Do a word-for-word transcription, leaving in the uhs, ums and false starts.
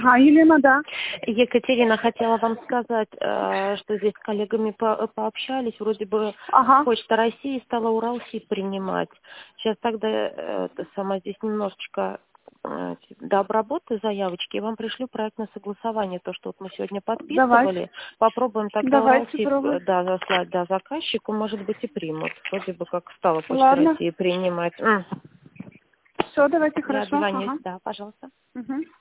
А, Елена, да. Екатерина, хотела вам сказать, э, что здесь с коллегами по пообщались, вроде бы Ага. Почта России стала Уралсиб принимать. Сейчас тогда э, это сама здесь немножечко э, дообработаю заявочки, и вам пришлю проектное согласование, то, что вот мы сегодня подписывали. Давайте. Попробуем тогда Давайте Уралсиб э, пробуем. да, заслать да, заказчику, может быть, и примут. Вроде бы как стала Почта Ладно. России принимать. М. Все, давайте, Я хорошо. отзвонюсь, Ага. да, пожалуйста. Угу.